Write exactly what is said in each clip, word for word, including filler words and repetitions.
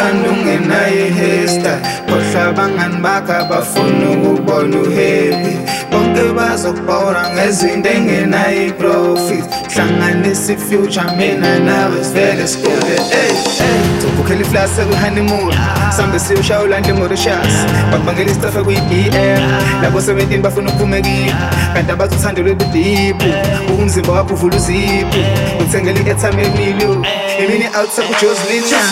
uthanda ungenayo ihesta, khohlwa abangani bakho abafuna ukubona uhappy. Bonke bazokubona ngezinto engenayo i-profit, hlanganisa i-future mina nawe sivele sikhule. Ey, ey, ukhokhela iflasi sekuyi-honeymoon, sambe siyoshaya ulanda e-Mauritius, bakubangela istafu ekuyi-B M, labo seventeen bafuna uphume kibo, kanti abazothanda lwebudiphu, umzimba wakho uvula uziphu, uthengela i-airtime emilio, imini out sekuJoselina.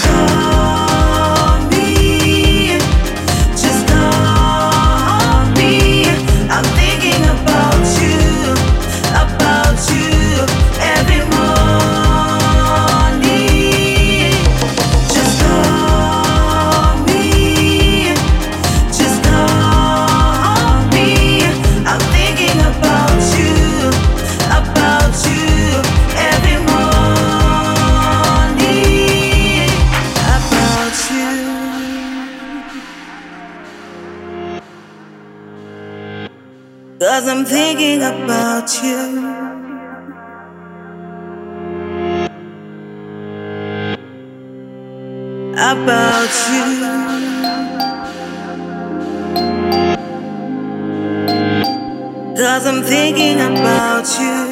Cause I'm thinking about you. About you. Cause I'm thinking about you.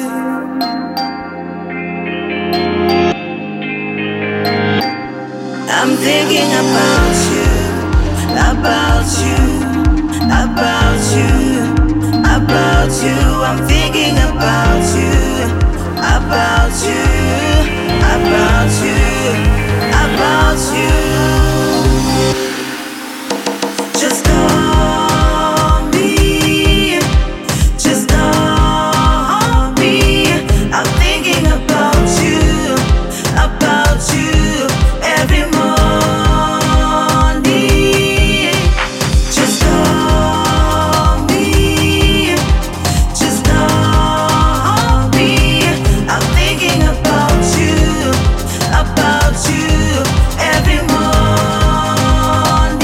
I'm thinking about you. About you. About you. About you, I'm thinking about you, about you, about you, about you. Just call me, just call me. I'm thinking about you, about you every morning. Just call me. About you every morning.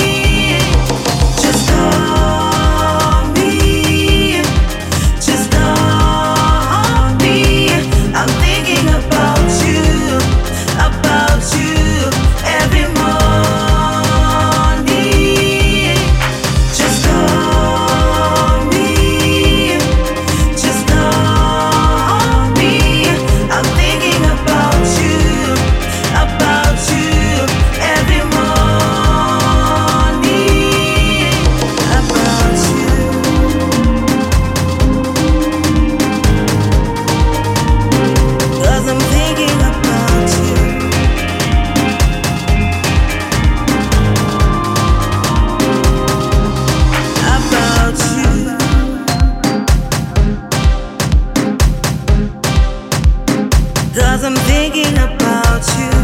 Just call me, just call me. I'm thinking about you, about you every morning. Just call me, just call me. I'm thinking about you, about you every morning, about you. Cause I'm thinking about you. About you. Cause I'm thinking about you.